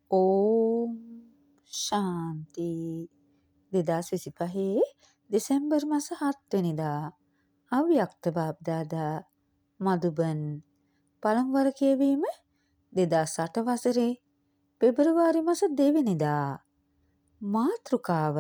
ඕම් ශාන්ති 2025 දෙසැම්බර් මාස 7 වෙනිදා අව්‍යක්ත බාබ්දාදා මදුබන් පළමු වර කියවීම 2008 වසරේ පෙබරවාරි මාස 2 වෙනිදා මාතෘකාව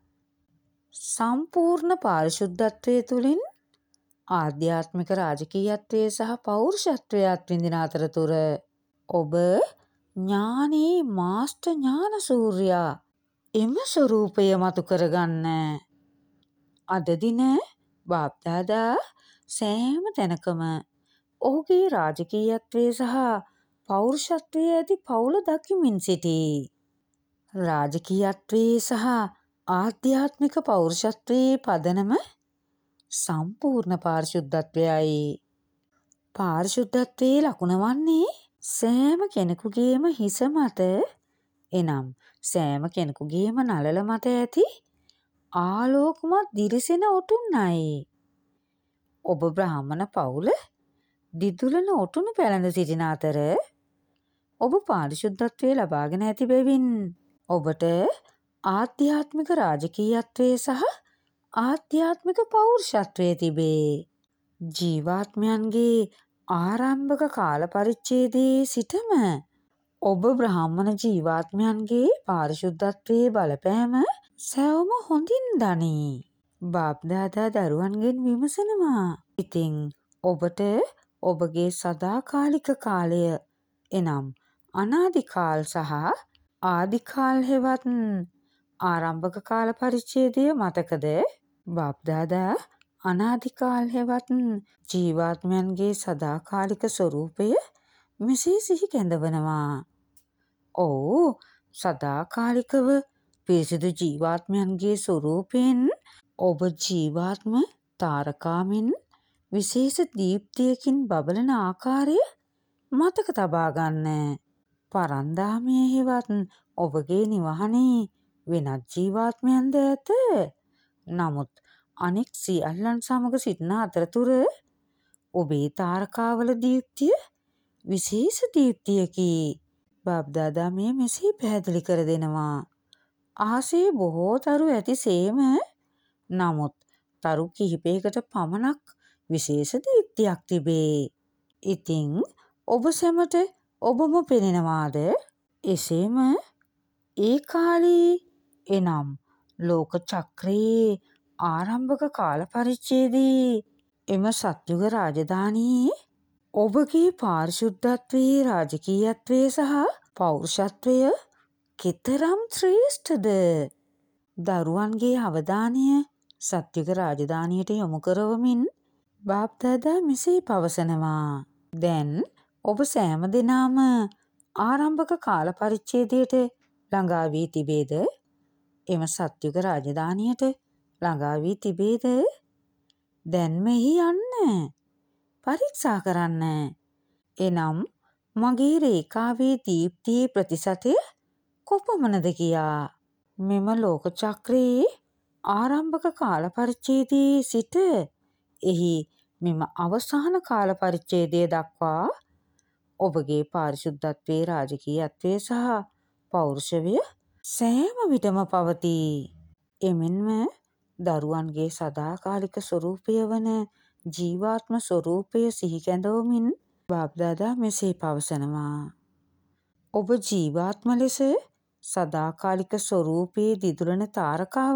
සම්පූර්ණ පාරිශුද්ධත්වයේ තුලින් ආධ්‍යාත්මික රාජකීයත්වයේ සහ පෞරුෂත්වයේ අත්විඳින අතරතුර ඔබ ඥානී මාස්ටර් ඥාන සූර්යා එම ස්වરૂපය මතු කරගන්න. අද දින බාප්දාදා සෑම තැනකම ඔහුගේ රාජකීයත්වයේ සහ පෞරුෂත්වයේ ඇති පවුල දකිමින් සිටී. රාජකීයත්වයේ සහ ආධ්‍යාත්මික පෞරුෂත්වයේ පදනම සම්පූර්ණ පාරිශුද්ධත්වයයි. පාරිශුද්ධත්වයේ ලකුණ වන්නේ සෑම කෙනෙකුගේම හිස මත එනම් සෑම කෙනෙකුගේම නළල මත ඇති ආලෝකමත් දිරිසෙන ඔටුන්නයි. ඔබ බ්‍රාහ්මණ පවුල දිදුලන ඔටුනු පැළඳ සිටින අතර ඔබ පාරිශුද්ධත්වයේ ලබාගෙන ඇති බැවින් ඔබට ආධ්‍යාත්මික රාජකීයත්වයේ සහ ආධ්‍යාත්මික පෞරුෂත්වයේ තිබේ. ජීවාත්මයන්ගේ ආරම්භක කාල පරිච්ඡේදයේ සිටම ඔබ බ්‍රාහ්මණ ජීවාත්මයන්ගේ පාරිශුද්ධත්වයේ බලපෑම සැවොම හොඳින් දනී. බාප්දාදා දරුවන්ගෙන් විමසනවා. ඉතින් ඔබට ඔබගේ සදාකාලික කාලය එනම් අනාදිකාල් සහ ආදිකාල් හෙවත් ආරම්භක කාල පරිච්ඡේදය මතකද? බාප්දාදා අනාදිකාල් හෙවත් ජීවාත්මයන්ගේ සදාකාලික ස්වરૂපය මෙසේ සිහි කැඳවනවා. ඔව් සදාකාලිකව පිරිසිදු ජීවාත්මයන්ගේ ස්වરૂපයෙන් ඔබ ජීවාත්ම තාරකාමින් විශේෂ දීප්තියකින් බබලන ආකාරය මතක තබා ගන්න. පරන්දාමයේ හෙවත් ඔබගේ නිවහනේ වෙනත් ජීවාත්මයන්ද ඇත. නමුත් අනෙක් සියල්ලන් සමග සිටින අතරතුර ඔබේ තාරකාවල දීප්තිය විශේෂ දීප්තියකි. බාප්දාදා මෙසේ පැහැදිලි කර දෙනවා. අහසේ බොහෝ තරු ඇති සේම නමුත් තරු කිහිපයකට පමණක් විශේෂ දීප්තියක් තිබේ. ඉතින් ඔබ සැමට ඔබම පෙනෙනවාද? එසේම ඒ කාලේ එනම් ලෝක චක්‍රයේ ආරම්භක කාල පරිච්ඡේදයේ එම සත්‍යුග රාජධානියේ ඔබගේ පාරිශුද්ධත්වයේ රාජකීයත්වයේ සහ පෞරුෂත්වය කෙතරම් ශ්‍රේෂ්ඨද? දරුවන්ගේ අවධානය සත්‍යුග රාජධානියට යොමු කරවමින් බාප්දාදා මෙසේ පවසනවා. දැන් ඔබ සෑම දෙනාම ආරම්භක කාල පරිච්ඡේදයට ළඟා වී තිබේද? එම සත්‍යුග රාජධානියට ළඟා වී තිබේද? දැන් මෙහි යන්න. පරීක්ෂා කරන්න. එනම් මගේ රේඛාවේ දීප්තියේ ප්‍රතිශතය කොපමණද කියා. මෙම ලෝක චක්‍රයේ ආරම්භක කාල පරිච්ඡේදයේ සිට එහි මෙම අවසාන කාල පරිච්ඡේදය දක්වා ඔබගේ පාරිශුද්ධත්වයේ රාජකීයත්වයේ සහ පෞරුෂය සෑම විටම පවතී. එමෙන්ම දරුවන්ගේ සදාකාලික ස්වરૂපය වන ජීවාත්ම ස්වરૂපය සිහි කැඳවමින් බාප්දාදා මෙසේ පවසනවා. ඔබ ජීවාත්ම ලෙස සදාකාලික ස්වરૂපයේ දිදුලන තාරකාව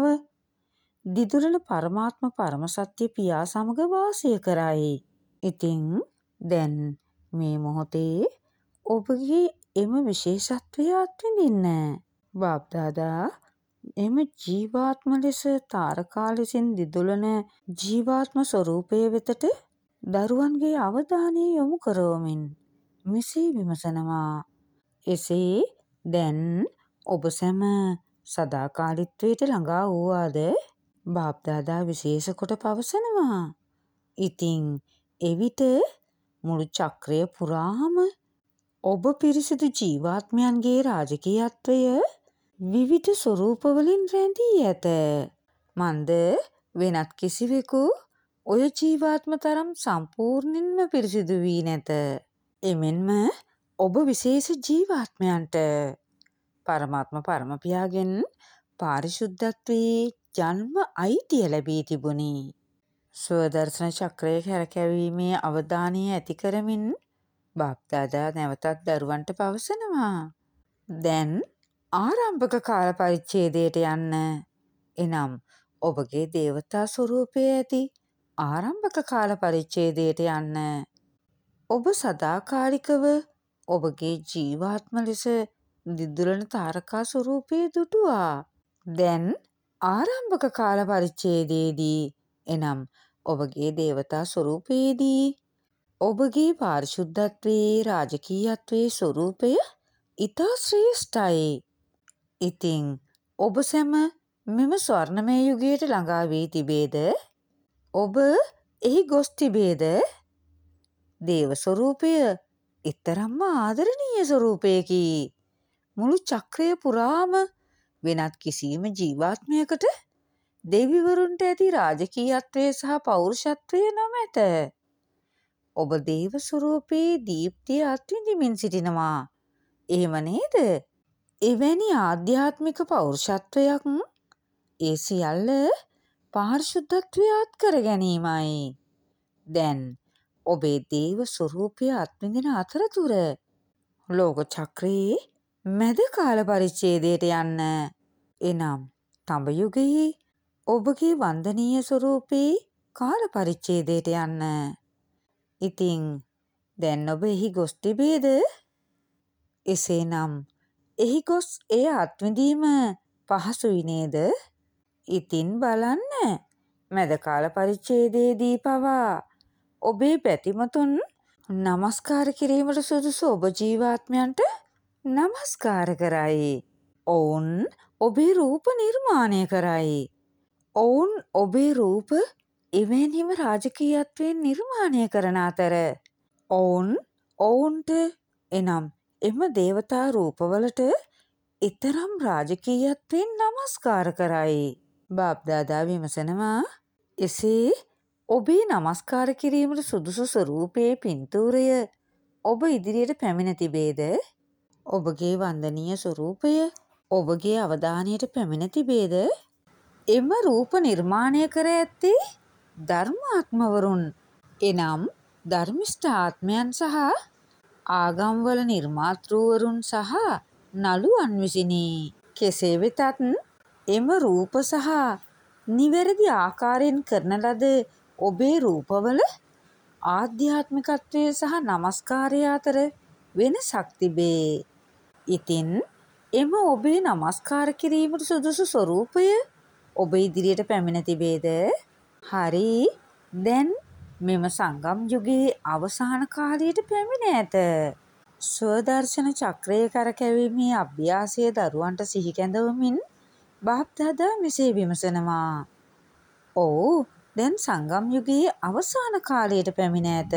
දිදුලන පරමාත්ම පරම සත්‍ය පියා සමග වාසය කරයි. ඉතින් දැන් මේ මොහොතේ ඔබගේ එම විශේෂත්වය අත්විඳින්න. බාප්දාදා එම ජීවාත්ම ලෙස තාරකා ලෙසින් දිදුලන ජීවාත්ම ස්වરૂපය වෙතට දරුවන්ගේ අවධානය යොමු කරවමින් මෙසේ විමසනවා. එසේ දැන් ඔබ සැම සදාකාලිත්වයට ළඟා වූවාද? බාප්දාදා විශේෂ කොට පවසනවා. ඉතින් එවිට මුළු චක්‍රය පුරාම ඔබ පිරිසිදු ජීවාත්මයන්ගේ රාජකීයත්වය විවිධ ස්වરૂපවලින් රැඳී ඇත. මන්ද වෙනත් කිසිවෙකු ඔය ජීවාත්ම තරම් සම්පූර්ණයෙන්ම පිරිසිදු වී නැත. එමෙන්ම ඔබ විශේෂ ජීවාත්මයන්ට පරමාත්ම පරමපියාගෙන් පාරිශුද්ධත්වයේ ජන්ම අයිතිය ලැබී තිබුණි. ස්වදර්ශන චක්‍රය කැරකැවීමේ අවධානය ඇති කරමින් බාප්දාදා නැවතත් දරුවන්ට පවසනවා. දැන් ආරම්භක කාල පරිච්ඡේදයට යන්න. එනම් ඔබගේ දේවතා ස්වරූපයේ ඇති ආරම්භක කාල පරිච්ඡේදයට යන්න. ඔබ සදාකාලිකව ඔබගේ ජීවාත්ම ලෙස දිදුලන තාරකා ස්වරූපයේ දුටුවා. දැන් ආරම්භක කාල පරිච්ඡේදයේදී එනම් ඔබගේ දේවතා ස්වරූපයේදී ඔබගේ පාරිශුද්ධත්වයේ රාජකීයත්වයේ ස්වරූපය ඉතා ශ්‍රේෂ්ඨයි. ඉතින් ඔබ සැම මෙම ස්වර්ණමය යුගයට ළඟා වී තිබේද? ඔබ එහි ගොස් තිබේද? දේව ස්වරූපය ඊතරම්ම ආදරණීය ස්වරූපයකි. මුළු චක්‍රය පුරාම වෙනත් කිසියම් ජීවාත්මයකට දෙවිවරුන්ට ඇති රාජකීයත්වය සහ පෞරුෂත්වය නොමැත. ඔබ දේව ස්වරූපයේ දීප්තිය අත්විඳිමින් සිටිනවා. එහෙම නේද? එවැනි ආධ්‍යාත්මික පෞරුෂත්වයක් ඒ සියල්ල පාරිශුද්ධත්වයට කර ගැනීමයි. දැන් ඔබේ දේව ස්වරූපය අත්විඳින අතරතුර ලෝක චක්‍රයේ මැද කාල පරිච්ඡේදයට යන්න. එනම් තඹ යුගයේ ඔබගේ වන්දනීය ස්වරූපේ කාල පරිච්ඡේදයට යන්න. ඉතින් දැන් ඔබ එහි ගොස් තිබේද? එසේනම් එහි ගොස් එය අත්විඳීම පහසුයි නේද? ඉතින් බලන්න මැද කාල පරිච්ඡේදයේදී පවා ඔබේ පැතිමතුන් නමස්කාර කිරීමට සුදුසු ඔබ ජීවාත්මයන්ට නමස්කාර කරයි. ඔවුන් ඔබේ රූප නිර්මාණය කරයි. ඔවුන් ඔබේ රූප එවැනිම රාජකීයත්වයෙන් නිර්මාණය කරන අතර ඔවුන්ට එනම් එම දේවතා රූපවලට ඊතරම් රාජකීයත්වයෙන් නමස්කාර කරයි. බාප්දාදා විමසනවා, එසේ ඔබේ නමස්කාර කිරීමට සුදුසු ස්වරූපයේ පින්තූරය ඔබ ඉදිරියට පැමිණ තිබේද? ඔබගේ වන්දනීය ස්වරූපය ඔබගේ අවධානයට පැමිණ තිබේද? එම රූප නිර්මාණය කර ඇත්තේ ධර්මාත්මවරුන් එනම් ධර්මිෂ්ඨ ආත්මයන් සහ ආගම්වල නිර්මාතෘවරුන් සහ නළුවන් විසිනි. කෙසේ වෙතත් එම රූප සහ නිවැරදි ආකාරයෙන් කරන ලද ඔබේ රූපවල ආධ්‍යාත්මිකත්වය සහ නමස්කාරය අතර වෙනසක් තිබේ. ඉතින් එම ඔබේ නමස්කාර කිරීමට සුදුසු ස්වරූපය ඔබ ඉදිරියට පැමිණ තිබේද? හරි. දැන් මෙම සංගම් යුගයේ අවසාන කාලයට පැමිණ ඇත. ස්වදර්ශන චක්‍රය කරකැවීමේ අභ්‍යාසය දරුවන්ට සිහි කැඳවමින් බාප්දාදා මෙසේ විමසනවා. ඔව්, දැන් සංගම් යුගයේ අවසාන කාලයට පැමිණ ඇත.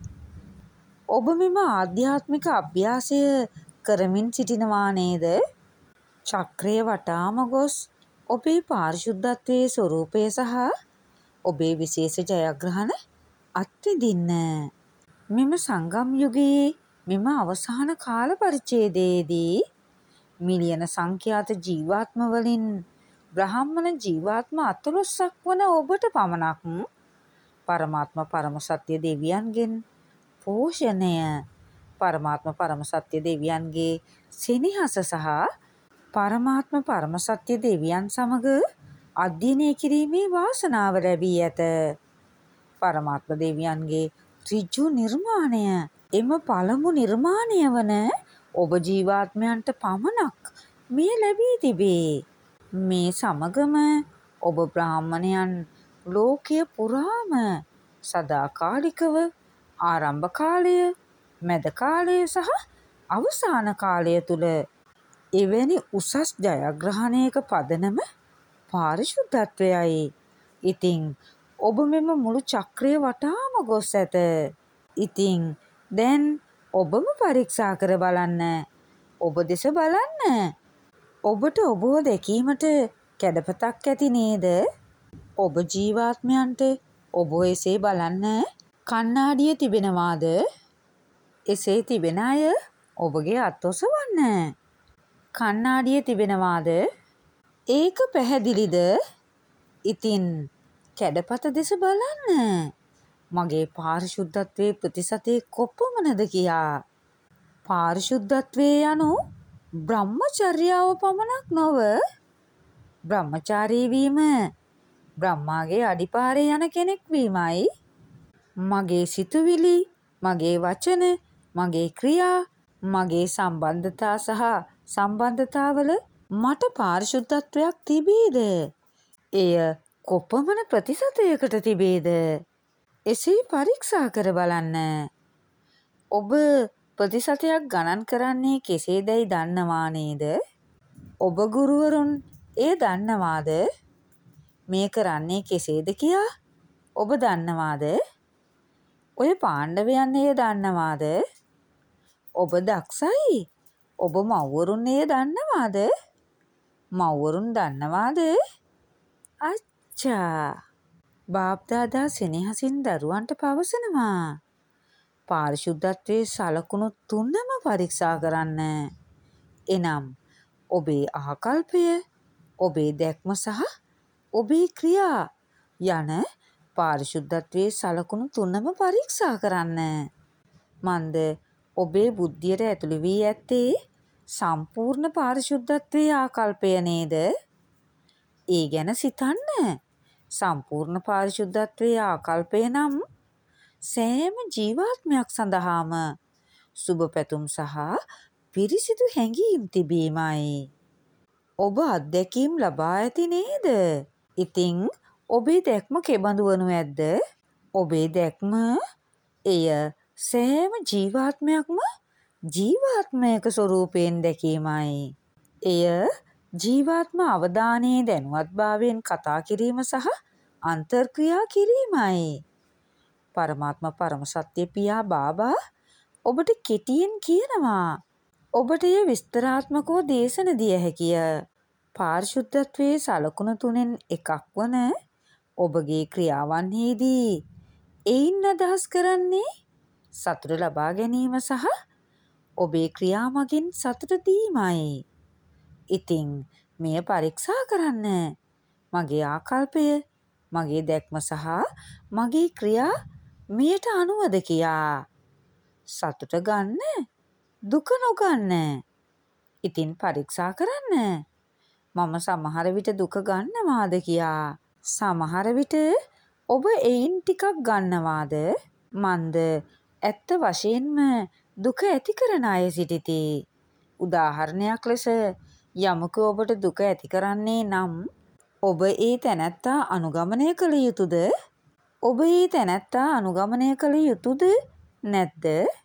ඔබ මෙම ආධ්‍යාත්මික අභ්‍යාසය කරමින් සිටිනවා නේද? චක්‍රය වටාම ගොස් ඔබේ පාරිශුද්ධත්වයේ ස්වරූපය සහ ඔබේ විශේෂ ජයග්‍රහණ අත්විඳින්න. මෙම සංගම් යුගයේ මෙම අවසාන කාල පරිච්ඡේදයේදී මිලියන සංඛ්‍යාත ජීවාත්ම වලින් බ්‍රාහ්මණ ජීවාත්ම 14ක් වන ඔබට පමණක් පරමාත්ම පරම සත්‍ය දෙවියන්ගෙන් පෝෂණය, පරමාත්ම පරම සත්‍ය දෙවියන්ගේ සෙනෙහස සහ පරමාත්ම පරම සත්‍ය දෙවියන් සමග අධ්‍යයනය කිරීමේ වාසනාව ලැබී ඇත. පරමාත්ම දෙවියන්ගේ ඍජු නිර්මාණය, එම පළමු නිර්මාණය වන ඔබ ජීවාත්මයන්ට පමණක් මේ ලැබී තිබේ. මේ සමගම ඔබ බ්‍රාහ්මණයන් ලෝකය පුරාම සදාකාලිකව ආරම්භ කාලය, මැද කාලය සහ අවසාන කාලය තුල එවැනි උසස් ජයග්‍රහණයක පදනම පාරිශුද්ධත්වයයි. ඉතින් ඔබ මෙම මුළු චක්‍රය වටාම ගොස් ඇත. ඉතින් දැන් ඔබම පරීක්ෂා කර බලන්න. ඔබ දෙස බලන්න. ඔබට ඔබව දැකීමට කැඩපතක් ඇති නේද? ඔබ ජීවාත්මයන්ට ඔබ එසේ බලන්න කණ්ණාඩිය තිබෙනවාද? එසේ තිබෙන අය ඔබගේ අත් ඔසවන්න. කණ්ණාඩිය තිබෙනවාද? ඒක පැහැදිලිද? ඉතින් කැඩපත දෙස බලන්න. මගේ පාරිශුද්ධත්වයේ ප්‍රතිශතය කොපමණද කියා. පාරිශුද්ධත්වයේ යනු බ්‍රහ්මචර්යාව පමණක් නොව බ්‍රහ්මචාරී වීම බ්‍රහ්මාගේ අඩිපාරේ යන කෙනෙක් වීමයි. මගේ සිතුවිලි, මගේ වචන, මගේ ක්‍රියා, මගේ සම්බන්ධතා සහ සම්බන්ධතාවල මට පාරිශුද්ධත්වයක් තිබේද? එය කොපමණ ප්‍රතිශතයකට තිබේද? එසේ පරීක්ෂා කර බලන්න. ඔබ ප්‍රතිශතයක් ගණන් කරන්නේ කෙසේදැයි දන්නවා නේද? ඔබ ගුරුවරුන් එය දන්නවාද? මේ කරන්නේ කෙසේද කියා ඔබ දන්නවාද? ඔය පාණ්ඩවයන් එය දන්නවාද? ඔබ දක්ෂයි. ඔබ මව්වරුන් එය දන්නවාද? මව්වරුන් දන්නවාද? අච්චා. බාප්දාදා සෙනෙහසින් දරුවන්ට පවසනවා. පාරිශුද්ධත්වයේ සලකුණු 3ම පරීක්ෂා කරන්න. එනම් ඔබේ ආකල්පය, ඔබේ දැක්ම සහ ඔබේ ක්‍රියා යන පාරිශුද්ධත්වයේ සලකුණු 3ම පරීක්ෂා කරන්න. මන්ද ඔබේ බුද්ධියට ඇතුළු වී ඇත්තේ සම්පූර්ණ පාරිශුද්ධත්වයේ ආකල්පය නේද? ඒ ගැන සිතන්න. සම්පූර්ණ පාරිශුද්ධත්වයේ ආකල්පය නම් සෑම ජීවාත්මයක් සඳහාම සුබ පැතුම් සහ පිරිසිදු හැඟීම් තිබීමයි. ඔබ අත්දැකීම් ලබා ඇති නේද? ඉතින් ඔබේ දැක්ම කෙබඳු වනු ඇද්ද? ඔබේ දැක්ම එය සෑම ජීවාත්මයක්ම ජීවාත්මයක ස්වරූපයෙන් දැකීමයි. එය ජීවාත්ම අවධානයේ දැනුවත්භාවයෙන් කතා කිරීම සහ අන්තර්ක්‍රියා කිරීමයි. පරමාත්ම පරම සත්‍ය පියා බාබා ඔබට කෙටියෙන් කියනවා. ඔබට එය විස්තරාත්මකව දේශන දිය හැකිය. පාරිශුද්ධත්වයේ සලකුණු 3න් එකක් වන ඔබගේ ක්‍රියාවන්හිදී එයින් අදහස් කරන්නේ සතුට ලබා ගැනීම සහ ඔබේ ක්‍රියා මගින් සතුට දීමයි. ඉතින් මෙය පරීක්ෂා කරන්න. මගේ ආකල්පය, මගේ දැක්ම සහ මගේ ක්‍රියා මෙයට අනුවද කියා. සතුට ගන්න, දුක නොගන්න. ඉතින් පරීක්ෂා කරන්න. මම සමහර විට දුක ගන්නවාද කියා. සමහර විට ඔබ එයින් ටිකක් ගන්නවාද? මන්ද ඇත්ත වශයෙන්ම දුක ඇති කරන අය සිටිති. උදාහරණයක් ලෙස යමක ඔබට දුක ඇති කරන්නේ නම් ඔබ ඒ තැනැත්තා අනුගමනය කළ යුතුද? ඔබ ඒ තැනැත්තා අනුගමනය කළ යුතුද නැද්ද?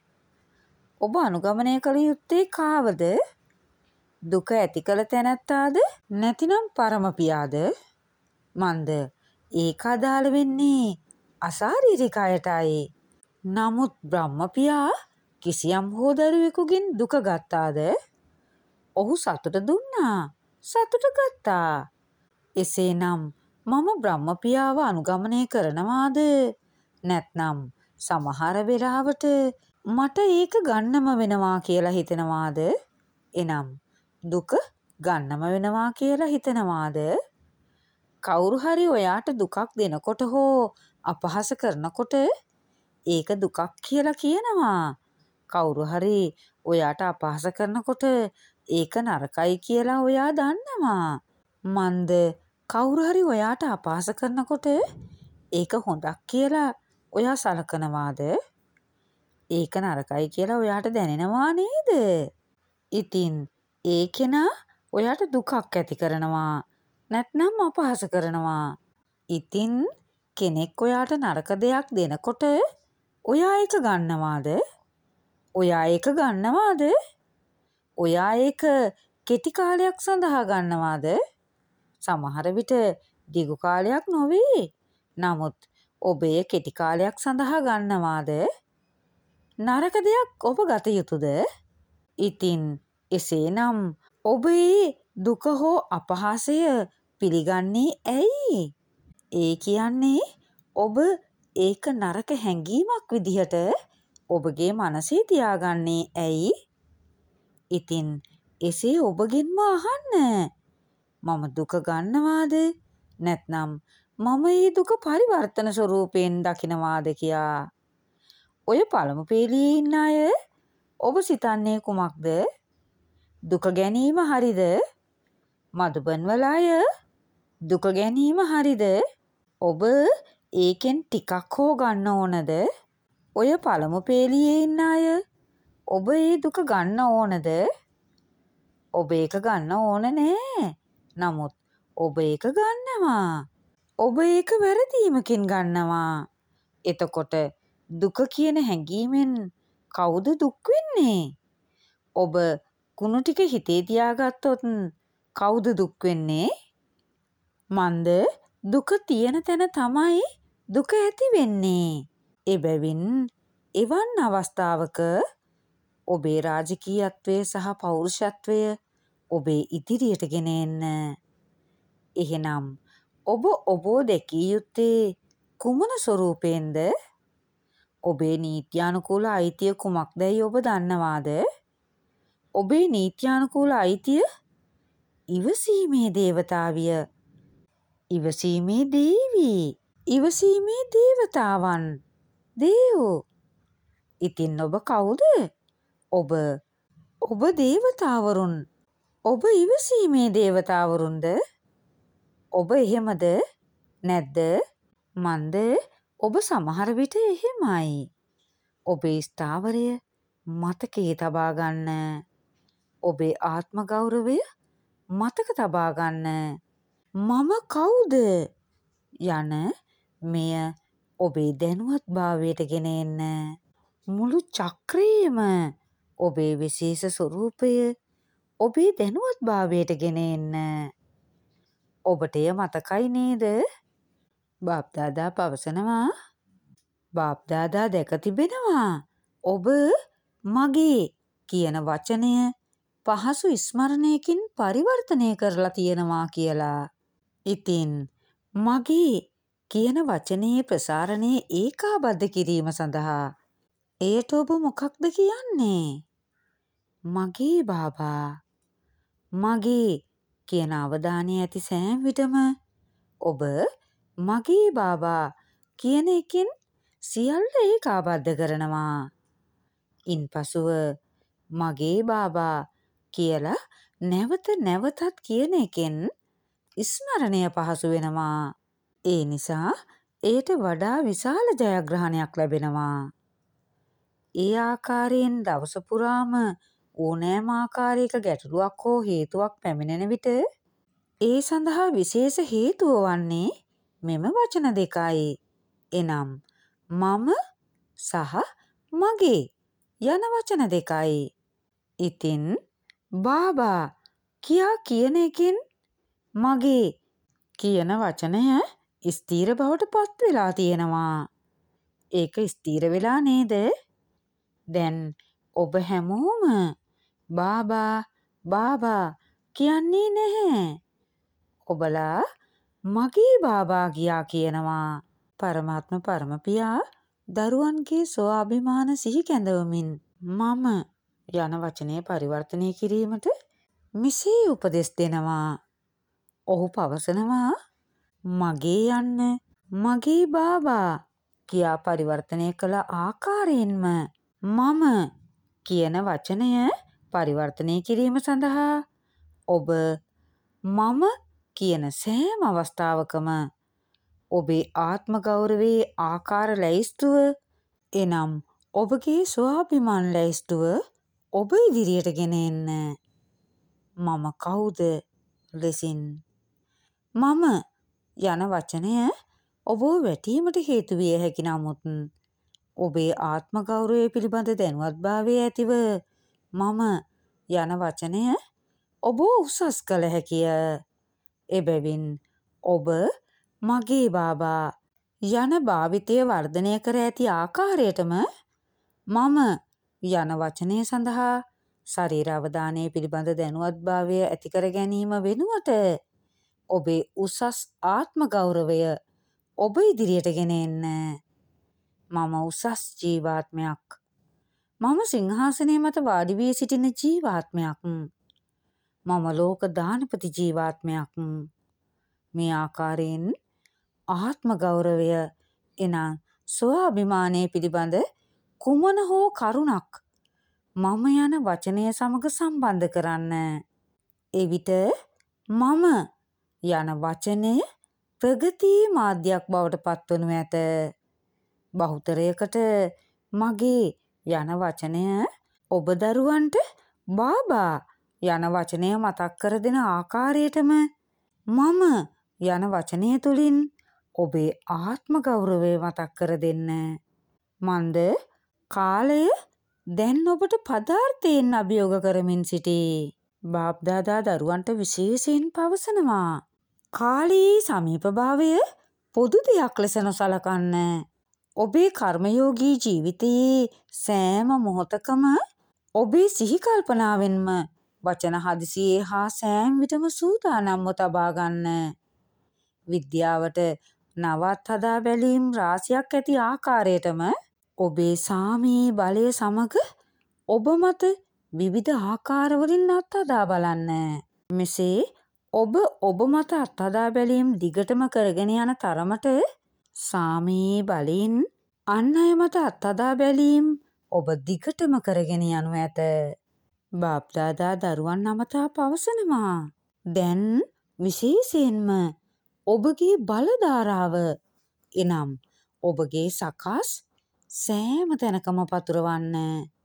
ඔබ අනුගමනය කළ යුත්තේ කාවද? දුක ඇති කළ තැනැත්තාද නැතිනම් පරම පියාද? මන්ද ඒක අදාළ වෙන්නේ අශාරීරික අයටයි. නමුත් බ්‍රහ්ම පියා කිසියම් හෝ දරුවෙකුගෙන් දුක ගත්තාද? ඔහු සතුට දුන්නා. සතුට ගත්තා. එසේනම් මම බ්‍රහ්ම පියාව අනුගමනය කරනවාද? නැත්නම් සමහර වෙලාවට මට ඒක ගන්නම වෙනවා කියලා හිතනවාද? එනම් දුක ගන්නම වෙනවා කියලා හිතනවාද? කවුරු හරි ඔයාට දුකක් දෙනකොට හෝ අපහාස කරනකොට ඒක දුකක් කියලා කියනවා. කවුරු හරි ඔයාට අපහාස කරනකොට ඒක නරකයි කියලා ඔයා දන්නවා. මන්ද කවුරු හරි ඔයාට අපහාස කරනකොට ඒක හොඳක් කියලා ඔයා සලකනවාද? ඒක නරකයි කියලා ඔයාට දැනෙනවා නේද? ඉතින් ඒ කෙනා ඔයාට දුකක් ඇති කරනවා. නැත්නම් අපහාස කරනවා. ඉතින් කෙනෙක් ඔයාට නරක දෙයක් දෙනකොට ඔයා ඒක ගන්නවාද? ඔයා ඒක ගන්නවාද? ඔයා ඒක කෙටි කාලයක් සඳහා ගන්නවාද? සමහර විට දිගු කාලයක් නොවේ. නමුත් ඔබ එය කෙටි කාලයක් සඳහා ගන්නවාද? නරක දෙයක් ඔබ ගත යුතුද? ඉතින් එසේනම් ඔබ ඒ දුක හෝ අපහාසය පිළිගන්නේ ඇයි? ඒ කියන්නේ ඔබ ඒක නරක හැඟීමක් විදිහට ඔබගේ මනසේ තියාගන්නේ ඇයි? ඉතින් එසේ ඔබගෙන්ම අහන්න. මම දුක ගන්නවාද නැත්නම් මම මේ දුක පරිවර්තන ස්වරූපයෙන් දකිනවාද කියා. ඔය පළමු පේලියේ ඉන්න අය ඔබ සිතන්නේ කුමක්ද? දුක ගැනීම හරිද? මදුබන් වල අය දුක ගැනීම හරිද? ඔබ ඒකෙන් ටිකක් හෝ ගන්න ඕනද? ඔය පළමු පේලියේ ඉන්න අය ඔබ ඒ දුක ගන්න ඕනද? ඔබ ඒක ගන්න ඕන නෑ. නමුත් ඔබ ඒක ගන්නවා. ඔබ ඒක වැරදීමකින් ගන්නවා. එතකොට දුක කියන හැඟීමෙන් කවුද දුක් වෙන්නේ? ඔබ කුණු ටික හිතේ තියාගත්තොත් කවුද දුක් වෙන්නේ? මන්ද දුක තියෙන තැන තමයි දුක ඇති වෙන්නේ. එබැවින් එවන් අවස්ථාවක ඔබේ රාජකීයත්වය සහ පෞරුෂත්වය ඔබේ ඉදිරියට ගෙන එන්න. එහෙනම් ඔබ ඔබව දැකිය යුත්තේ කුමන ස්වරූපයෙන්ද? ඔබේ නීත්‍යානුකූල අයිතිය කුමක්දැයි ඔබ දන්නවාද? ඔබේ නීත්‍යානුකූල අයිතිය ඉවසීමේ දේවතාවිය. ඉවසීමේ දේවී. ඉවසීමේ දේවතාවන්. දේවෝ. ඉතින් ඔබ කවුද? ඔබ දේවතාවරුන්. ඔබ ඉවසීමේ දේවතාවරුන්ද? ඔබ එහෙමද නැද්ද? මන්ද ඔබ සමහර විට එහෙමයි. ඔබේ ස්ථාවරය මතකයේ තබා ගන්න. ඔබේ ආත්ම ගෞරවය මතක තබා ගන්න. මම කවුද යන මෙය ඔබේ දැනුවත්භාවයට ගෙන එන්න. මුළු චක්‍රයේම ඔබේ විශේෂ ස්වරූපය ඔබේ දැනුවත්භාවයට ගෙන එන්න. ඔබට එය මතකයි නේද? බාප්දාදා පවසනවා. බාප්දාදා දැක තිබෙනවා. ඔබ මගේ කියන වචනය පහසු ස්මරණයකින් පරිවර්තනය කරලා තියෙනවා කියලා. ඉතින් මගේ කියන වචනයේ ප්‍රසාරණය ඒකාබද්ධ කිරීම සඳහා එයට ඔබ මොකක්ද කියන්නේ? මගේ බාබා. මගේ කියන අවධානය ඇති සෑම විටම ඔබ මගේ බාබා කියන එකෙන් සියල්ල ඒකාබද්ධ කරනවා. ඉන්පසුව මගේ බාබා කියලා නැවත නැවතත් කියන එකෙන් ස්මරණය පහසු වෙනවා. ඒ නිසා එයට වඩා විශාල ජයග්‍රහණයක් ලැබෙනවා. ඒ ආකාරයෙන් දවස පුරාම ඕනෑම ආකාරයක ගැටලුවක් හෝ හේතුවක් පැමිණෙන විට ඒ සඳහා විශේෂ හේතුව වන්නේ මෙම වචන දෙකයි. එනම් මම සහ මගේ යන වචන දෙකයි. ඉතින් බාබා කියා කියන එකෙන් මගේ කියන වචනය ස්ථීර බවට පත් වෙලා තියෙනවා. ඒක ස්ථීර වෙලා නේද? දැන් ඔබ හැමෝම බාබා බාබා කියන්නේ නැහැ. ඔබලා මගේ බාබා ගියා කියනවා. පරමාත්ම පරමපියා දරුවන්ගේ ස්වාභිමාන සිහි කැඳවමින් මම යන වචනය පරිවර්තනය කිරීමට මෙසේ උපදෙස් දෙනවා. ඔහු පවසනවා මගේ යන්න මගේ බාබා කියා පරිවර්තනය කළ ආකාරයෙන්ම මම කියන වචනය පරිවර්තනය කිරීම සඳහා ඔබ මම කියන සෑම අවස්ථාවකම ඔබේ ආත්ම ගෞරවයේ ආකාර ලැයිස්තුව එනම් ඔබගේ ස්වාභිමාන ලැයිස්තුව ඔබ ඉදිරියට ගෙන එන්න. මම කවුද ලෙසින් මම යන වචනය ඔබ වැටීමට හේතු විය හැකි නමුත් ඔබේ ආත්ම ගෞරවය පිළිබඳ දැනුවත්භාවය ඇතිව මම යන වචනය ඔබ උසස් කළ හැකිය. එබැවින් ඔබ මගේ බාබා යන භාවිතය වර්ධනය කර ඇති ආකාරයටම මම යන වචනය සඳහා ශරීර අවධානය පිළිබඳ දැනුවත්භාවය ඇති කර ගැනීම වෙනුවට ඔබේ උසස් ආත්ම ගෞරවය ඔබ ඉදිරියට ගෙන එන්න. මම උසස් ජීවාත්මයක්. මම සිංහාසනය මත වාඩි වී සිටින ජීවාත්මයක්. මම ලෝක දානපති ජීවාත්මයක්. මේ ආකාරයෙන් ආත්ම ගෞරවය එනම් ස්වාභිමානය පිළිබඳ කුමන හෝ කරුණක් මම යන වචනය සමග සම්බන්ධ කරන්න. එවිට මම යන වචනය ප්‍රගති මාධ්‍යයක් බවට පත්වනු ඇත. බහුතරයකට මගේ යන වචනය ඔබ දරුවන්ට බාබා යන වචනය මතක් කර දෙන ආකාරයටම මම යන වචනය තුළින් ඔබේ ආත්ම ගෞරවය මතක් කර දෙන්න. මන්ද කාලය දැන් ඔබට පදාර්ථයෙන් අභියෝග කරමින් සිටී. බාප්දාදා දරුවන්ට විශේෂයෙන් පවසනවා. කාලී සමීපභාවය පොදු දෙයක් ලෙස නොසලකන්න. ඔබේ කර්මයෝගී ජීවිතයේ සෑම මොහොතකම ඔබේ සිහි කල්පනාවෙන්ම වචන හදිසියේ හා සෑම විටම සූදානම්ව තබා ගන්න. විද්‍යාවට නවත් හදා බැලීම් රාශියක් ඇති ආකාරයටම ඔබේ සාමී බලය සමග ඔබ මත විවිධ ආකාරවලින් අත්හදා බලන්න. මෙසේ ඔබ මත අත්හදා බැලීම් දිගටම කරගෙන යන තරමට සාමී බලයෙන් අන් අය මත අත්හදා බැලීම් ඔබ දිගටම කරගෙන යනු ඇත. බාප්දාදා දරුවන් අමතා පවසනවා. දැන් විශේෂයෙන්ම ඔබගේ බලධාරාව එනම් ඔබගේ සකස් සෑම තැනකම පතුරවන්න.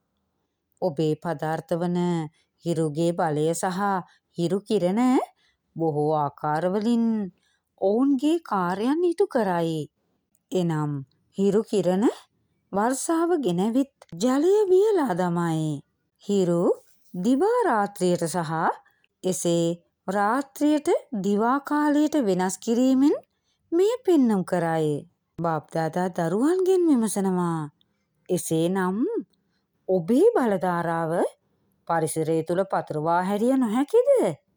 ඔබේ පදාර්ථ වන හිරුගේ බලය සහ හිරු කිරණ බොහෝ ආකාරවලින් ඔවුන්ගේ කාර්යයන් ඉටු කරයි. එනම් හිරු කිරණ වර්ෂාව ගෙනවිත් ජලය වියලා දමයි. හිරු දිවා රාත්‍රියට සහ එසේ රාත්‍රියට දිවා කාලයට වෙනස් කිරීමෙන් මෙය පෙන්නුම් කරයි. බාප්දාදා දරුවන්ගෙන් විමසනවා. එසේ නම් ඔබේ බලධාරාව පරිසරය තුළ පතුරවා හැරිය නොහැකිද?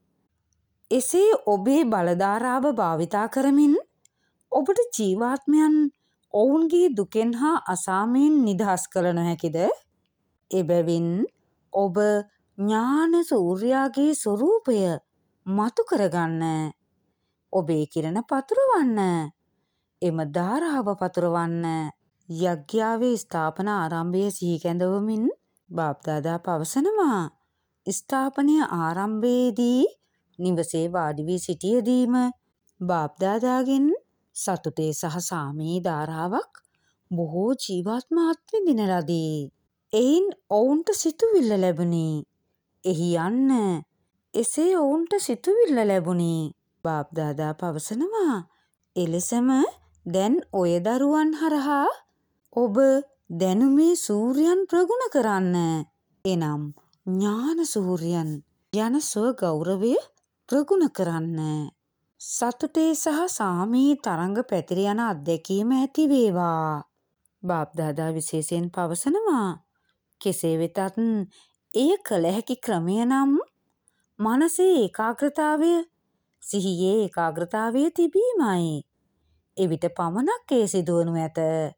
එසේ ඔබේ බලධාරාව භාවිතා කරමින් ඔබට ජීවාත්මයන් ඔවුන්ගේ දුකෙන් හා අසාමයෙන් නිදහස් කළ නොහැකිද? එබැවින් ඔබ ඥාන සූර්යාගේ ස්වරූපය මතු කරගන්න. ඔබේ කිරණ පතුරවන්න. එම ධාරාව පතුරවන්න. යග්‍යාවේ ස්ථාපන ආරම්භය සිහි කැඳවමින් බාප්දාදා පවසනවා. ස්ථාපනය ආරම්භයේදී නිවසේ වාඩි වී සිටියදීම බාප්දාදාගෙන් සතුටේ සහ සාමී ධාරාවක් බොහෝ ජීවාත්ම අත්විඳින ලදී. එයින් ඔවුන්ට සිතුවිල්ල ලැබුණි. එහි යන්න. එසේ ඔවුන්ට සිතුවිල්ල ලැබුණි. බාප්දාදා පවසනවා. එලෙසම දැන් ඔය දරුවන් හරහා ඔබ දැනුමේ සූර්යයන් ප්‍රගුණ කරන්න. එනම් ඥාන සූර්යයන් යන ස්ව ගෞරවය ප්‍රගුණ කරන්න. සතුටේ සහ සාමී තරංග පැතිර යන අත්දැකීම ඇති වේවා. බාප්දාදා විශේෂයෙන් පවසනවා. කෙසේ වෙතත් එය කළ හැකි ක්‍රමය නම් මනසේ ඒකාග්‍රතාවය සිහියේ ඒකාග්‍රතාවය තිබීමයි. එවිට පමණක් ඒ සිදුවනු ඇත.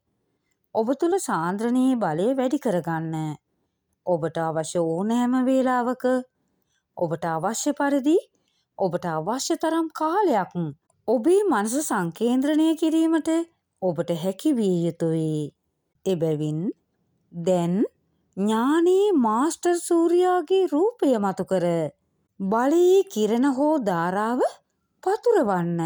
ඔබ තුළ සාන්ද්‍රණයේ බලය වැඩි කරගන්න. ඔබට අවශ්‍ය ඕනෑම වේලාවක ඔබට අවශ්‍ය පරිදි ඔබට අවශ්‍ය තරම් කාලයක් ඔබේ මනස සංකේන්ද්‍රණය කිරීමට ඔබට හැකි විය යුතුයි. එබැවින් දැන් ඥානී මාස්ටර් සූර්යාගේ රූපය මතු කර බලයේ කිරණ හෝ ධාරාව පතුරවන්න.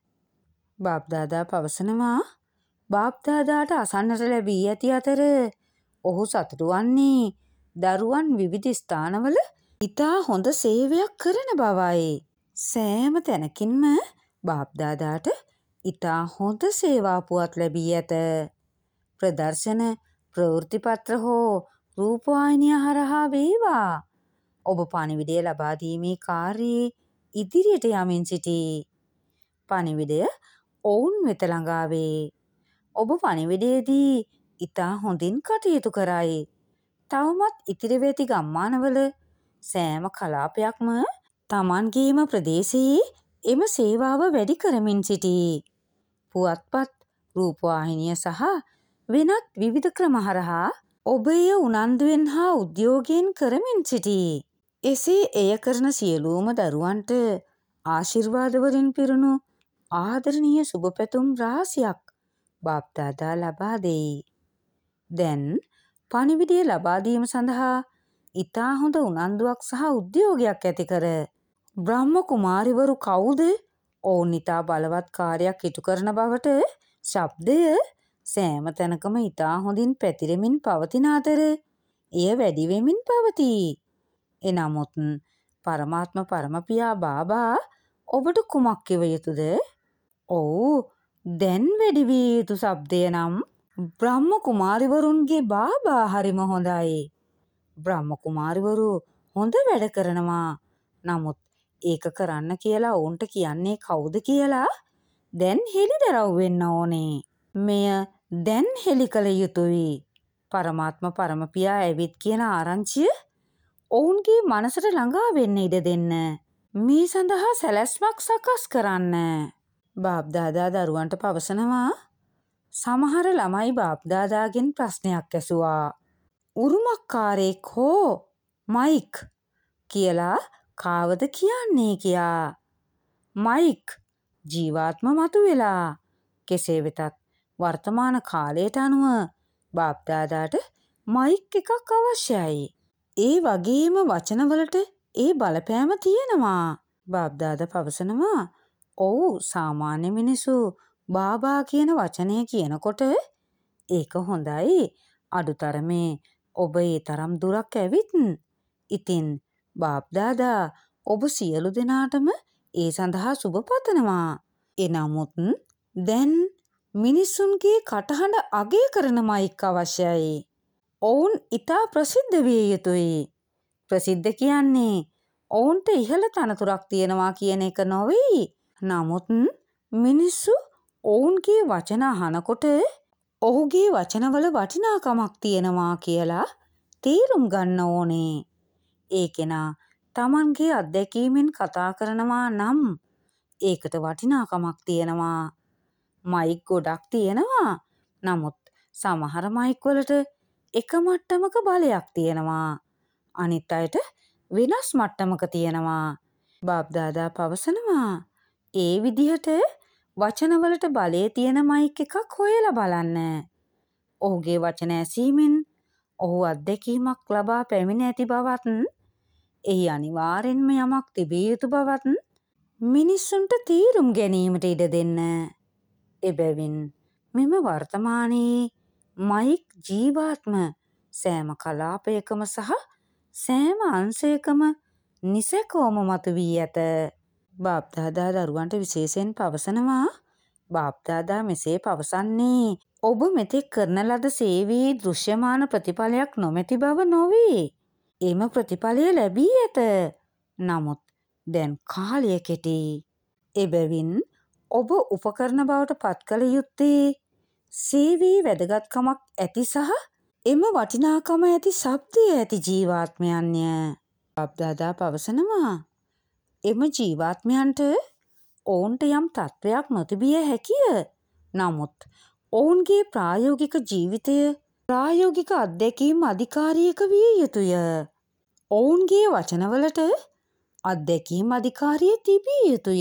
බාප්දාදා පවසනවා. බාප්දාදාට අසන්නට ලැබී ඇති අතර ඔහු සතුටු වන්නේ දරුවන් විවිධ ස්ථානවල ඉතා හොඳ සේවයක් කරන බවයි. සෑම තැනකින්ම බාප්දාදාට ඉතා හොඳ සේවා පුවත් ලැබී ඇත. ප්‍රදර්ශන ප්‍රවෘත්තිපත්‍ර හෝ රූපවාහිනිය හරහා වේවා ඔබ පණිවිඩය ලබා දීමේ කාර්යයේ ඉදිරියට යමින් සිටී. පණිවිඩය ඔවුන් වෙත ළඟා වේ. ඔබ පණිවිඩයේදී ඉතා හොඳින් කටයුතු කරයි. තවමත් ඉතිරි වෙති ගම්මානවල සෑම කලාපයක්ම තමන්ගේම ප්‍රදේශයේ එම සේවාව වැඩි කරමින් සිටී. පුවත්පත් රූපවාහිනිය සහ වෙනත් විවිධ ක්‍රම හරහා ඔබ එය උනන්දුවෙන් හා උද්‍යෝගයෙන් කරමින් සිටී. එසේ එය කරන සියලුම දරුවන්ට ආශිර්වාද වලින් පිරුණු ආදරණීය සුබ පැතුම් රාශියක් බාප්දාදා ලබා දෙයි. දැන් පණිවිඩය ලබා දීම සඳහා ඉතා හොඳ උනන්දුවක් සහ උද්‍යෝගයක් ඇති කර බ්‍රහ්ම කුමාරිවරු කවුද? ඔවුන් ඉතා බලවත් කාර්යයක් ඉටු කරන බවට ශබ්දය සෑම තැනකම ඉතා හොඳින් පැතිරෙමින් පවතින අතර එය වැඩි වෙමින් පවතී. එනමුත් පරමාත්ම පරමපියා බාබා ඔබට කුමක් කිව යුතුද? ඔව්, දැන් වැඩි විය යුතු ශබ්දය නම් බ්‍රහ්ම කුමාරිවරුන්ගේ බාබා හරිම හොඳයි. බ්‍රහ්ම කුමාරිවරු හොඳ වැඩ කරනවා. නමුත් ඒක කරන්න කියලා ඔවුන්ට කියන්නේ කවුද කියලා දැන් හෙළිදරව් වෙන්න ඕනේ. මෙය දැන් හෙළි කළ යුතුයි. පරමාත්ම පරමපියා ඇවිත් කියන ආරංචිය ඔවුන්ගේ මනසට ළඟා වෙන්න ඉඩ දෙන්න. මේ සඳහා සැලැස්මක් සකස් කරන්න. බාප්දාදා දරුවන්ට පවසනවා. සමහර ළමයි බාප්දාදාගෙන් ප්‍රශ්නයක් ඇසුවා. උරුමකාරයෙක් හෝ මයික් කියලා කාවද කියන්නේ කියා. මයික් ජීවාත්ම මතුවෙලා. කෙසේ වෙතත් වර්තමාන කාලයට අනුව බාප්දාදාට මයික් එකක් අවශ්‍යයි. ඒ වගේම වචනවලට ඒ බලපෑම තියෙනවා. බාප්දාදා පවසනවා. ඔව්, සාමාන්‍ය මිනිස්සු බාබා කියන වචනය කියනකොට ඒක හොඳයි. අඩුතරමේ ඔබ ඒ තරම් දුරක් ඇවිත්. ඉතින් බාප්දාදා ඔබ සියලු දෙනාටම ඒ සඳහා සුබ පතනවා. එනමුත් දැන් මිනිස්සුන්ගේ කටහඬ අගය කරන මයික් අවශ්‍යයි. ඔවුන් ඉතා ප්‍රසිද්ධ විය යුතුයි. ප්‍රසිද්ධ කියන්නේ ඔවුන්ට ඉහළ තනතුරක් තියෙනවා කියන එක නොවෙයි. නමුත් මිනිස්සු ඔවුන්ගේ වචන අහනකොට ඔහුගේ වචනවල වටිනාකමක් තියෙනවා කියලා තේරුම් ගන්න ඕනේ. ඒ කෙනා තමන්ගේ අත්දැකීමෙන් කතා කරනවා නම් ඒකට වටිනාකමක් තියෙනවා. මයික් ගොඩක් තියෙනවා. නමුත් සමහර මයික් වලට එක මට්ටමක බලයක් තියෙනවා. අනිත් අයට වෙනස් මට්ටමක තියෙනවා. බාප්දාදා පවසනවා. ඒ විදිහට වචනවලට බලය තියෙන මයික් එකක් හොයලා බලන්න. ඔහුගේ වචන ඇසීමෙන් ඔහු අත්දැකීමක් ලබා පැමිණ ඇති බවත් එහි අනිවාර්යෙන්ම යමක් තිබිය යුතු බවත් මිනිස්සුන්ට තීරුම් ගැනීමට ඉඩ දෙන්න. එබැවින් මෙම වර්තමානයේ මයික් ජීවාත්ම සෑම කලාපයකම සහ සෑම අංශයකම නිසැකවම මතුවී ඇත. බාප්දාදා දරුවන්ට විශේෂයෙන් පවසනවා. බාප්දාදා මෙසේ පවසන්නේ ඔබ මෙතෙක් කරන ලද සේවයේ දෘශ්‍යමාන ප්‍රතිඵලයක් නොමැති බව නොවේ. එම ප්‍රතිඵලය ලැබී ඇත. නමුත් දැන් කාලය කෙටි. එබැවින් ඔබ උපකරණ බවට පත් කළ යුත්තේ සේවයේ වැදගත්කමක් ඇති සහ එම වටිනාකම ඇති ශබ්දය ඇති ජීවාත්මයන්ය. බාප්දාදා පවසනවා. එම ජීවාත්මයන්ට ඔවුන්ට යම් තත්ත්වයක් නොතිබිය හැකිය. නමුත් ඔවුන්ගේ ප්‍රායෝගික ජීවිතය ප්‍රායෝගික අත්දැකීම් අධිකාරියක විය යුතුය. ඔවුන්ගේ වචනවලට අත්දැකීම් අධිකාරිය තිබිය යුතුය.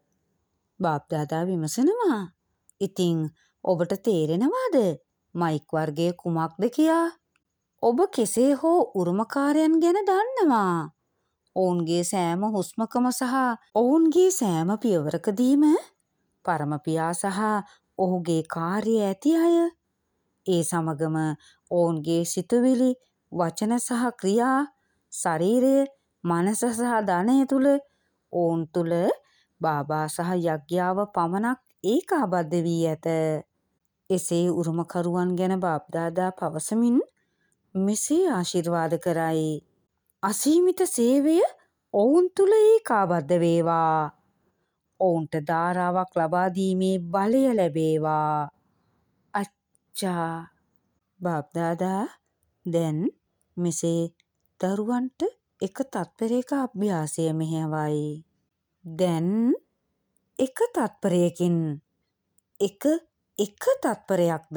බාප්දාදා විමසනවා. ඉතින් ඔබට තේරෙනවාද මයික් වර්ගය කුමක්ද කියා? ඔබ කෙසේ හෝ උරුමකාරයන් ගැන දන්නවා. ඔවුන්ගේ සෑම හුස්මකම සහ ඔවුන්ගේ සෑම පියවරකදීම පරමපියා සහ ඔහුගේ කාර්ය ඇති අය. ඒ සමගම ඔවුන්ගේ සිතුවිලි, වචන සහ ක්‍රියා, ශරීරය, මනස සහ ධනය තුළ ඔවුන් තුළ බාබා සහ යග්‍යාව පමණක් ඒකාබද්ධ වී ඇත. එසේ උරුමකරුවන් ගැන බාප්දාදා පවසමින් මෙසේ ආශිර්වාද කරයි. අසීමිත සේවය ඔවුන් තුළ ඒකාබද්ධ වේවා. ඔවුන්ට ධාරාවක් ලබා දීමේ බලය ලැබේවා. අච්චා. බාප්දාදා දැන් මෙසේ දරුවන්ට එක තත්පරයක අභ්‍යාසය මෙහෙයවයි. දැන් එක තත්පරයකින් එක තත්පරයක්ද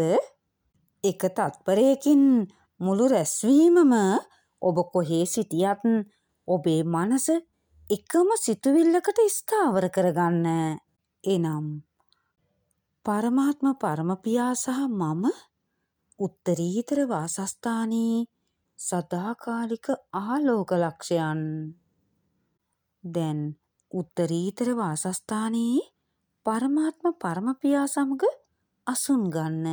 එක තත්පරයකින් මුළු රැස්වීමම ඔබ කොහේ සිටියත් ඔබේ මනස එකම සිතුවිල්ලකට ස්ථාවර කරගන්න. එනම් පරමාත්ම පරමපියා සහ මම උත්තරීතර වාසස්ථානයේ සදාකාලික ආලෝක ලක්ෂයන්. දැන් උත්තරීතර වාසස්ථානයේ පරමාත්ම පරමපියා සමග අසුන් ගන්න.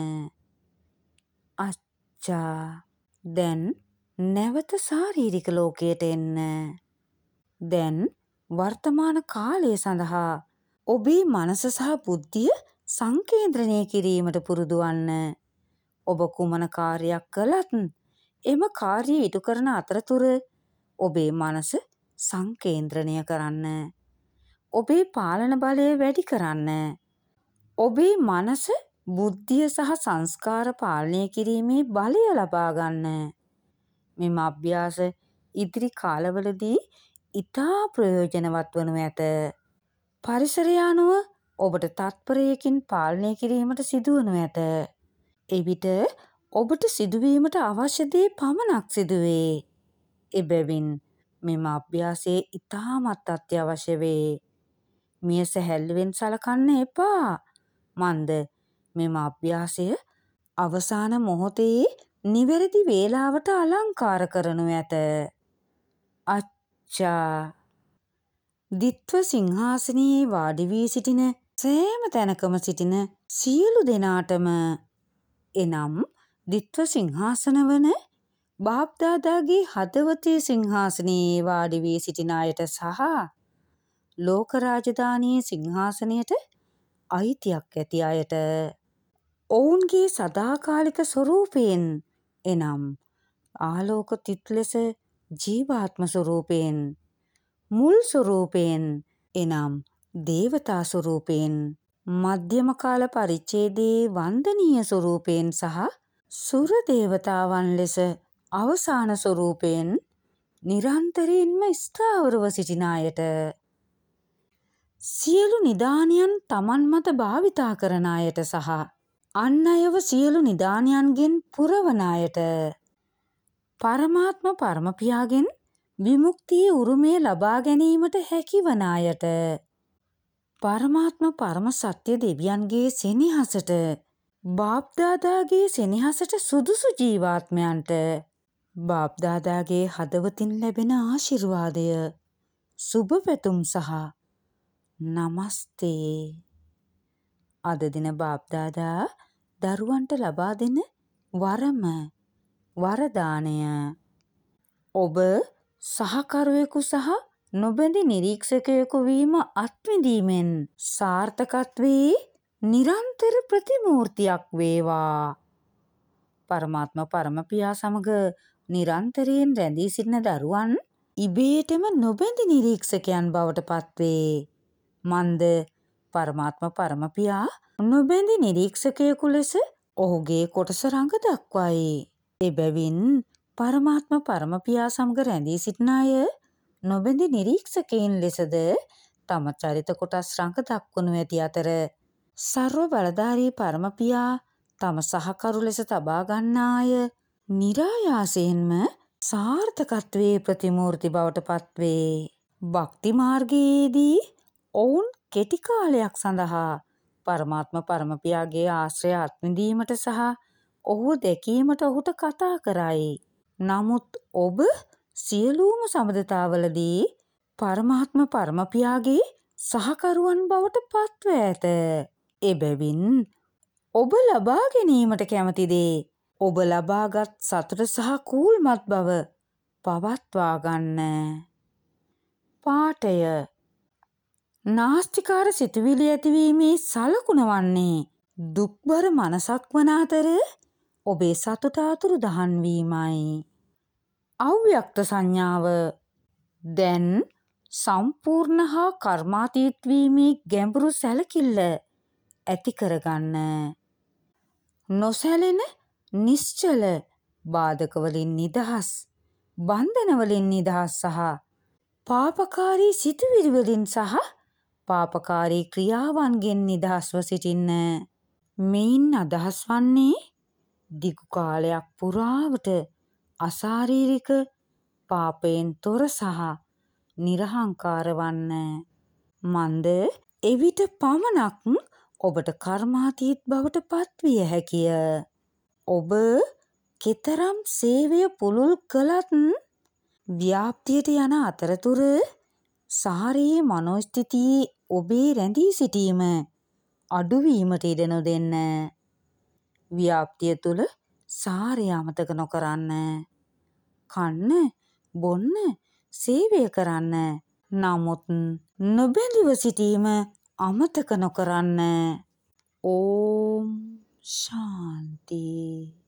අච්චා. දැන් නැවත ශාරීරික ලෝකයට එන්න. දැන් වර්තමාන කාලය සඳහා ඔබේ මනස සහ බුද්ධිය සංකේන්ද්‍රණය කිරීමට පුරුදු වන්න. ඔබ කුමන කාර්යයක් කළත් එම කාර්යය ඉටු කරන අතරතුර ඔබේ මනස සංකේන්ද්‍රණය කරන්න. ඔබේ පාලන බලය වැඩි කරන්න. ඔබේ මනස බුද්ධිය සහ සංස්කාර පාලනය කිරීමේ බලය ලබා ගන්න. මෙම අභ්‍යාස ඉදිරි කාලවලදී ඉතා ප්‍රයෝජනවත් වනු ඇත. පරිසරය අනුව ඔබට තත්පරයකින් පාලනය කිරීමට සිදුවනු ඇත. එවිට ඔබට සිදුවීමට අවශ්‍ය දේ පමණක් සිදුවේ. එබැවින් මෙම අභ්‍යාසයේ ඉතාමත් අත්‍යවශ්‍ය වේ. මිය සැහැල්ලුවෙන් සලකන්න එපා. මන්ද මෙම අභ්‍යාසය අවසාන මොහොතේ නිවැරදි වේලාවට අලංකාර කරනු ඇත. අච්චා. දිත්ව සිංහාසනයේ වාඩි වී සිටින සෑම තැනකම සිටින සියලු දෙනාටම එනම් දිත්ව සිංහාසන වන බාප්දාදාගේ හදවතේ සිංහාසනයේ වාඩි වී සිටින අයට සහ ලෝක රාජධානියේ සිංහාසනයට අයිතියක් ඇති අයට ඔවුන්ගේ සදාකාලික ස්වරූපයෙන් එනම් ආලෝක තිත් ලෙස ජීවාත්ම ස්වරූපයෙන් මුල් ස්වරූපයෙන් එනම් දේවතා ස්වරූපයෙන් මධ්‍යම කාල පරිච්ඡේදයේ වන්දනීය ස්වරූපයෙන් සහ සුර දේවතාවන් ලෙස අවසාන ස්වරූපයෙන් නිරන්තරයෙන්ම ස්ථාවරව සිටින අයට සියලු නිදානයන් තමන් මත භාවිතා කරන අයට සහ අන් අයව සියලු නිදානයන්ගෙන් පුරවන අයට පරමාත්ම පරමපියාගෙන් විමුක්තියේ උරුමය ලබා ගැනීමට හැකිවන අයට පරමාත්ම පරම සත්‍ය දෙවියන්ගේ සෙනෙහසට බාප්දාදාගේ සෙනෙහසට සුදුසු ජීවාත්මයන්ට බාප්දාදාගේ හදවතින් ලැබෙන ආශිර්වාදය සුබ පැතුම් සහ නමස්තේ. අද දින බාප්දාදා දරුවන්ට ලබා දෙන වරදානය. ඔබ සහකරුවෙකු සහ නොබැඳි නිරීක්ෂකයෙකු වීම අත්විඳීමෙන් සාර්ථකත්වයේ නිරන්තර ප්‍රතිමූර්තියක් වේවා. පරමාත්ම පරමපියා සමග නිරන්තරයෙන් රැඳී සිටින දරුවන් ඉබේටම නොබැඳි නිරීක්ෂකයන් බවට පත්වේ. මන්ද පරමාත්ම පරමපියා නොබැඳි නිරීක්ෂකයෙකු ලෙස ඔහුගේ කොටස රඟ දක්වයි. එබැවින් පරමාත්ම පරමපියා සමග රැඳී සිටින අය නොබැඳි නිරීක්ෂකයින් ලෙසද තම චරිත කොටස් රඟ දක්වනු ඇති අතර සර්ව බලධාරී පරමපියා තම සහකරු ලෙස තබා ගන්නා අය නිරායාසයෙන්ම සාර්ථකත්වයේ ප්‍රතිමූර්ති බවට පත්වේ. භක්ති මාර්ගයේදී ඔවුන් කෙටි කාලයක් සඳහා පරමාත්ම පරමපියාගේ ආශ්‍රය අත්විඳීමට සහ ඔහු දැකීමට ඔහුට කතා කරයි. නමුත් ඔබ සියලුම සබඳතාවලදී පරමාත්ම පරමපියාගේ සහකරුවන් බවට පත්ව ඇත. එබැවින් ඔබ ලබා ගැනීමට කැමති දේ ඔබ ලබාගත් සතුට සහ කූල්මත් බව පවත්වා ගන්න. පාඨය. නාස්තිකාර සිතුවිලි ඇතිවීමේ සලකුණ වන්නේ දුක්බර මනසක් වන අතර ඔබේ සතුට අතුරුදහන් වීමයි. අව්‍යක්ත සංඥාව. දැන් සම්පූර්ණ හා කර්මාතීත වීමේ ගැඹුරු සැලකිල්ල ඇති කරගන්න. නොසැලෙන නිශ්චල බාධක වලින් නිදහස්, බන්ධන වලින් නිදහස් සහ පාපකාරී සිතුවිලි වලින් සහ පාපකාරී ක්‍රියාවන්ගෙන් නිදහස්ව සිටින්න. මෙයින් අදහස් වන්නේ දිගු කාලයක් පුරාවට අශාරීරික පාපයෙන් තොර සහ නිර්හංකාර වන්න. මන්ද එවිට පමණක් ඔබට කර්මාතීත බවට පත්විය හැකිය. ඔබ කෙතරම් සේවය පුළුල් කළත් ව්‍යාප්තියට යන අතරතුර සාරයේ මනෝස්ථිතියේ ඔබේ රැඳී සිටීම අඩුවීමට ඉඩ නොදෙන්න. ව්‍යාප්තිය තුළ සාරය අමතක නොකරන්න. කන්න, බොන්න, සේවය කරන්න. නමුත් නොබැඳිව සිටීම අමතක නොකරන්න. ඕම් ශාන්ති.